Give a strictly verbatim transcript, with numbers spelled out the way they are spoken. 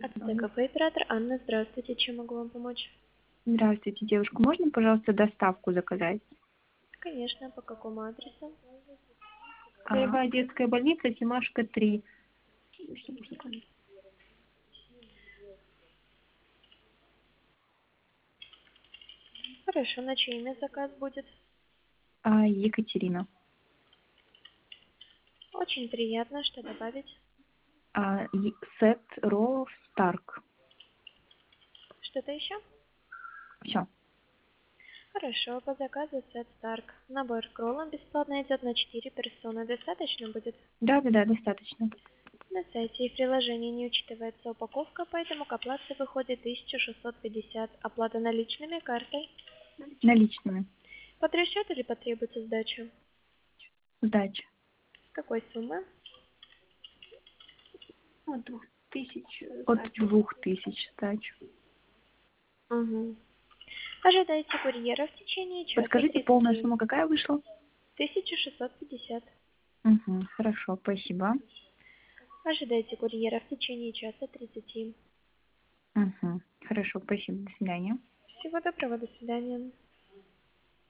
АТТ-кафе оператор Анна, здравствуйте, чем могу вам помочь? Здравствуйте, девушка. Можно, пожалуйста, доставку заказать? Конечно, по какому адресу? Краевая детская больница, Тимашка, три. Хорошо, на чье имя заказ будет? А, Екатерина. Очень приятно, что добавить? А, е- сет роллов Старк. Что-то еще? Все. Хорошо, по заказу сет Старк. Набор к роллам бесплатно идет на четыре персоны. Достаточно будет? Да, да, да, достаточно. На сайте и в приложении не учитывается упаковка, поэтому к оплате выходит тысяча шестьсот пятьдесят. Оплата наличными картой. Наличными. Под расчет или потребуется сдача? Сдача. С какой суммы? От двух тысяч. От двух тысяч сдача. Угу. Ожидайте курьера в течение часа Подскажите, полная тридцати. сумма какая вышла? тысяча шестьсот пятьдесят. Угу, хорошо, спасибо. Ожидайте курьера в течение часа тридцати. Угу, хорошо, спасибо, до свидания. Всего доброго, до свидания.